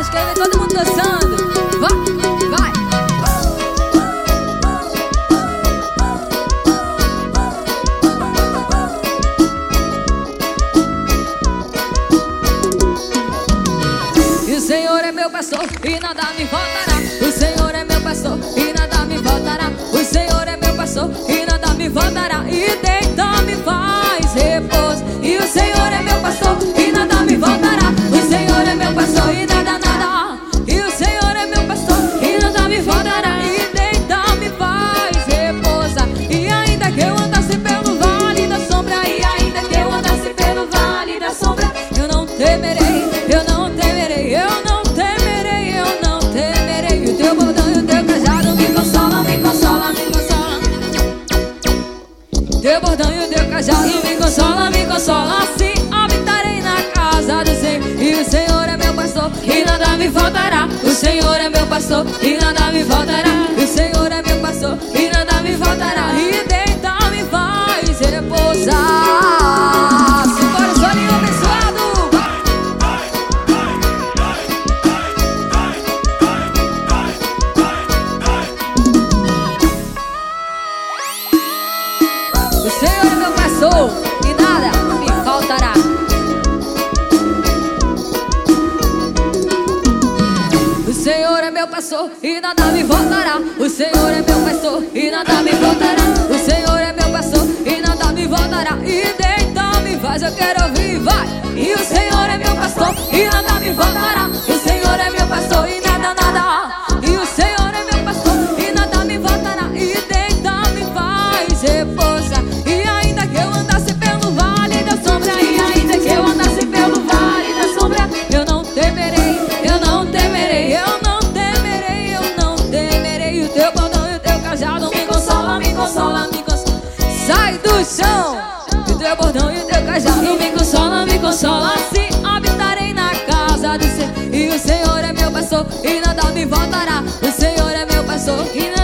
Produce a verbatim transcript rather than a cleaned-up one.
parte, quero ver todo mundo dançando. Vai, vai. E o Senhor é meu pastor e nada me faltará. O Senhor é meu pastor e nada me faltará. O Senhor é meu pastor e nada me faltará. E deita me faz repouso. E o Senhor é meu pastor e nada me faltará. O Senhor é meu pastor e nada, nada. E o Senhor é meu pastor e nada me faltará. E deita me faz repousa. E ainda que eu andasse pelo vale da sombra, e ainda que eu andasse pelo vale da sombra, eu não temerei, eu não temerei, eu não temerei, eu não temerei. O teu bordão e o teu cajado me consola, me consola, me consola. Teu bordão e o teu cajado me consola, me consola. Assim habitarei na casa do Senhor. E o Senhor é meu pastor e nada me faltará. O Senhor é meu pastor e nada me faltará. O Senhor é meu pastor e nada me faltará. E deita me faz repousar. Simbora, solinho abençoado. O Senhor é meu pastor e nada me faltará. O Senhor é meu pastor e nada me faltará. O Senhor é meu pastor e nada me faltará. O Senhor é meu pastor e nada me faltará. E deita me faz, eu quero ouvir, vai. E o Senhor é meu pastor e nada me faltará. O Senhor é meu pastor e nada, nada. E o Senhor é meu pastor e nada me faltará. E deita me faz repousa. E ainda que eu andasse pelo vale da sombra, e ainda que eu andasse pelo vale da sombra, eu não temerei, eu não temerei, eu não temerei, eu não temerei. O teu bordão e o teu cajado me consola, me consola, me consola. Sai do chão! O teu bordão e o teu cajado me consola, me consola. Assim habitarei na casa do Senhor. E o Senhor é meu pastor e nada me faltará. O Senhor é meu pastor e nada